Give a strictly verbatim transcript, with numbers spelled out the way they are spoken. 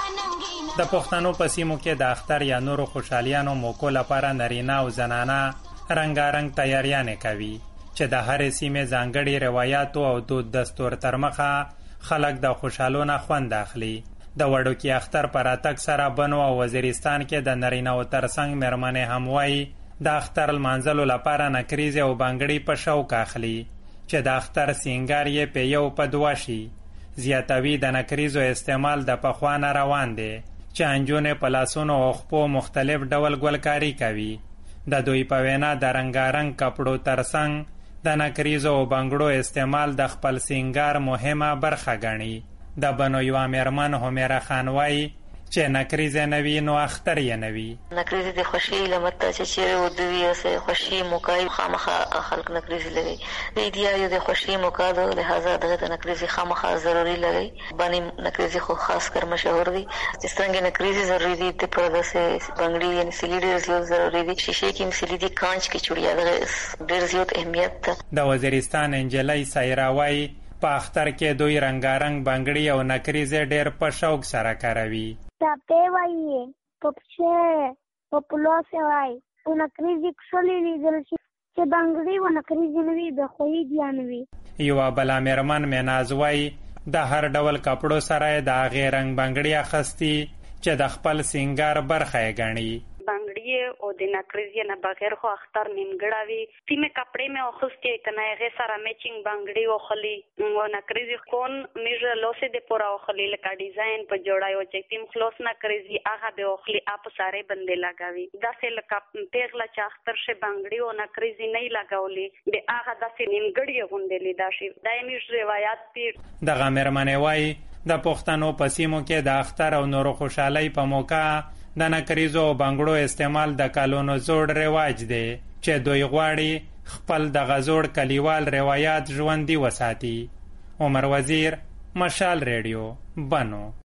د پښتنو په سیمو کې د اختر یا نورو خوشحالیانو موکو لپاره نارینه او زنانه رنګارنګ تیاریانې کوي چې د هرې سیمې ځانګړي روایاتو او دود دستور تر مخه خلک د خوشحالو نه خوند اخلي. د وړوکي اختر په راتګ سره بنو او وزیرستان کې د نارینه‌و ترڅنګ مېرمنې هم وایي د اختر لمانځلو لپاره نکریزې او بنګړي په شوق اخلي چې د اختر سینګار یې په یو په دوه شي. زیاتوي د نکریزو استعمال د پخوا نه روان دی چې انجونې په لاسونو او خپو مختلف ډول ګلکاري کوي. د دوی په وینا د رنګارنګ کپړو ترڅنګ د نکریزو او بنګړو استعمال د خپل سینګار مهمه برخه ګڼي. د بنو یوه مېرمن همیره خان وایي چې نکریزې نه وي نو اختر یې نه وي. نکریزې د خوښۍ علامت ده چې چیرې واده وي هسې خوښي موقع وي خامخا خلک نکریزې لګوي. د عیدیانو د خوښۍ موقع ده لهذا دغه ته نکریزې خامخا ضروري لګوي. باندې نکریزې خو خاص کر مشهور دي چې څرنګه نکریزې ضروري دي د پرده سه بنګړي یعنې سیلي ډېر زیات ضروري دي. شیشې کې هم سیلي دي کانچ کې چوړیا دغه ډېر زیات اهمیت ده. د وزیرستان انجلۍ سایرا وایي په اختر کې دوی رنګارنګ بنګړي او نکریزې ډېر په شوق سره کاروي. ټاپې وایي په پښې په پلوسې وایي او نکریزې کښلې لیدل شي چې بنګړي و نکریزې نه وي د خوښۍ دیا نه وي. یوه بله مېرمن میناز وایي د هر ډول کپړو سره یې د هغې رنګ بنګړي اخیستي چې د خپل سینګار برخه یې ګڼي. بنګړي او د نکریزې نه بغیر خو اختر نیمګړی وي. سیمې کپړې مې اخیستې که نه هغې سره میچینګ بنګړي واخلي او نکریزې کون موږ لوسې د پوره واخلي لکه ډیزاین په جوړایو چې تیم خلاص نکریزې هغه به واخلي آپ سارې بندې لګوي. داسې لکه پیغله چې اختر شي بنګړي او نکریزې نه یې لګولي د هغه داسې نیمګړي غوندې لیدا شي. دا یې موږ روایات دي. دغه مېرمنې وایي د پښتنو په سیمو کې د اختر او نورو خوشحالۍ په موقع د نکریزو او بنګړو استعمال د کلونو زوړ رواج دی چې دوی غواړي خپل دغه زوړ کلیوال روایات ژوندي وساتي. عمر وزیر، مشال ریډیو، بنو.